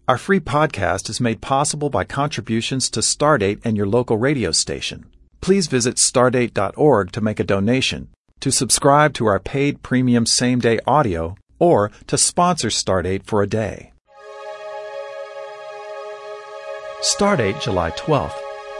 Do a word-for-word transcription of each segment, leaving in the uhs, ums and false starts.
Our free podcast is made possible by contributions to Stardate and your local radio station. Please visit stardate dot org to make a donation, to subscribe to our paid premium same-day audio, or to sponsor Stardate for a day. Stardate, July twelfth.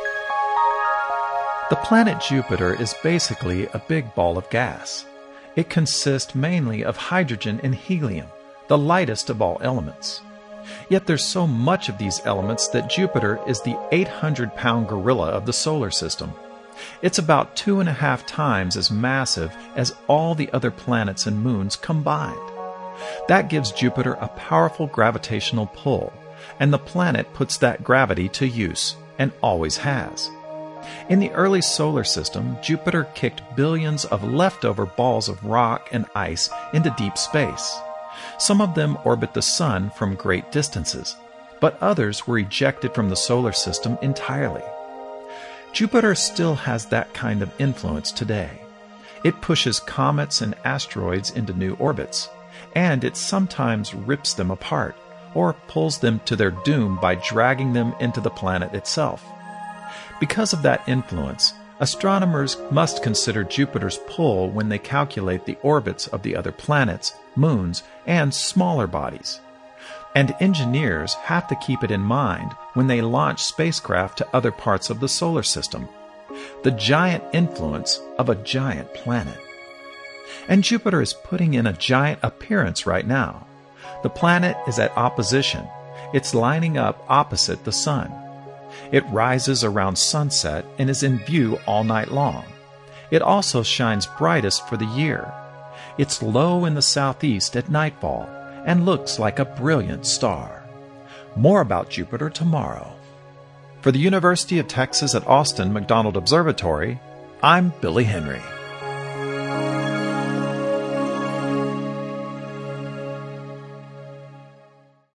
The planet Jupiter is basically a big ball of gas. It consists mainly of hydrogen and helium, the lightest of all elements. Yet there's so much of these elements that Jupiter is the eight hundred pound gorilla of the solar system. It's about two and a half times as massive as all the other planets and moons combined. That gives Jupiter a powerful gravitational pull, and the planet puts that gravity to use, and always has. In the early solar system, Jupiter kicked billions of leftover balls of rock and ice into deep space. Some of them orbit the Sun from great distances, but others were ejected from the solar system entirely. Jupiter still has that kind of influence today. It pushes comets and asteroids into new orbits, and it sometimes rips them apart or pulls them to their doom by dragging them into the planet itself. Because of that influence, astronomers must consider Jupiter's pull when they calculate the orbits of the other planets, moons, and smaller bodies. And engineers have to keep it in mind when they launch spacecraft to other parts of the solar system. The giant influence of a giant planet. And Jupiter is putting in a giant appearance right now. The planet is at opposition. It's lining up opposite the Sun. It rises around sunset and is in view all night long. It also shines brightest for the year. It's low in the southeast at nightfall and looks like a brilliant star. More about Jupiter tomorrow. For the University of Texas at Austin McDonald Observatory, I'm Billy Henry.